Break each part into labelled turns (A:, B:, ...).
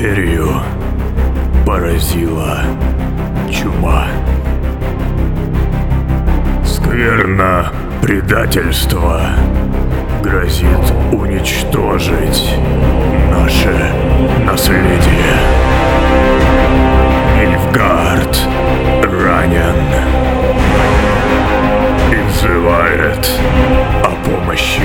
A: Империю поразила чума. Скверно предательство грозит уничтожить наше наследие. Нильфгард ранен и взывает о помощи.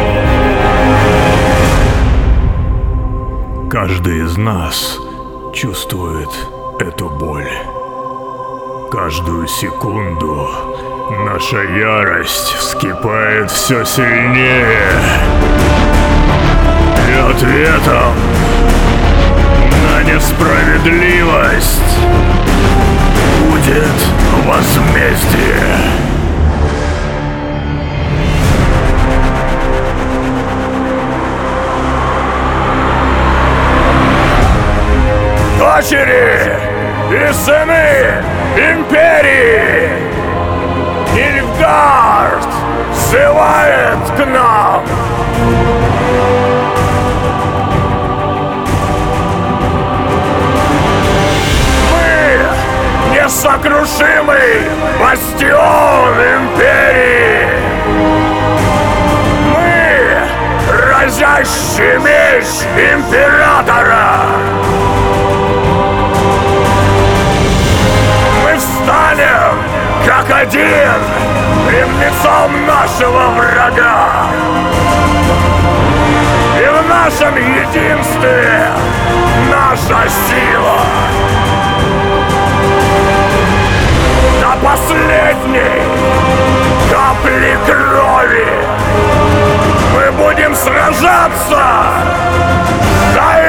A: Каждый из нас чувствует эту боль. Каждую секунду наша ярость вскипает все сильнее. И ответом на несправедливость будет возмездие. Дочери и сыны Империи! Нильфгард взывает к нам! Мы несокрушимый бастион Империи! Мы разящий меч Императора! Станем как один пред лицом нашего врага. И в нашем единстве наша сила. До последней капли крови мы будем сражаться за